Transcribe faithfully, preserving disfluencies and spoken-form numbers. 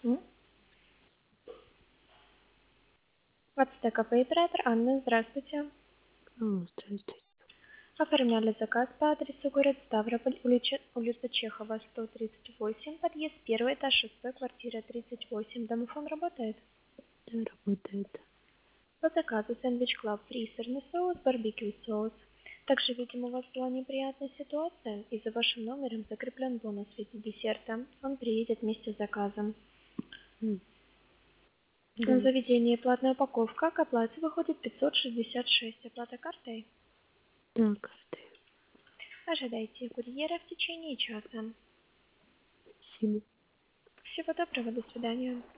М? Ацтека оператор Анна, здравствуйте. Алло, здравствуйте. Оформляли заказ по адресу город Ставрополь, улица, улица Чехова, сто тридцать восемь, подъезд первый этаж, шестой, квартира тридцать восемь. Домофон работает? Да, работает. По заказу сэндвич клаб фри, сырный соус, барбекю соус. Также, видимо, у вас была неприятная ситуация, и за вашим номером закреплен бонус в виде десерта. Он приедет вместе с заказом. М, В Да, заведении платная упаковка, к оплате выходит пятьсот шестьдесят шесть. Оплата картой? да, картой. Ожидайте курьера в течение часа. Спасибо. Всего доброго, до свидания.